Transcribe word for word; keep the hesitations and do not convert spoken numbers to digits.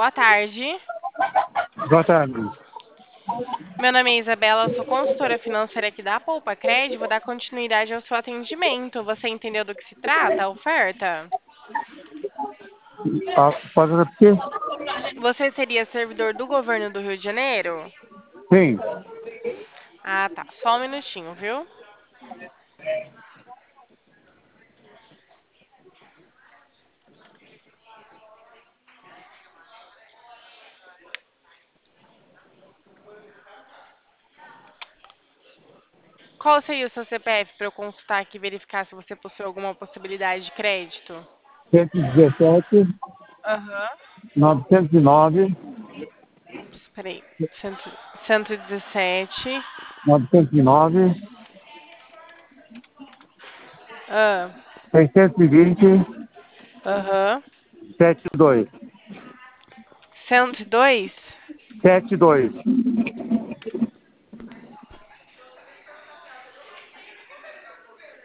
Boa tarde. Boa tarde. Meu nome é Isabela, eu sou consultora financeira aqui da Poupa Cred. Vou dar continuidade ao seu atendimento. Você entendeu do que se trata, a oferta? Ah, pode repetir? Você seria servidor do governo do Rio de Janeiro? Sim. Ah, tá. Só um minutinho, viu? Qual seria o seu C P F para eu consultar aqui e verificar se você possui alguma possibilidade de crédito? cento e dezessete, Aham. novecentos e nove, Espera aí. Cento- cento e dezessete. novecentos e nove, Ah, seiscentos e vinte, aham. setenta e dois. cento e dois? setenta e dois.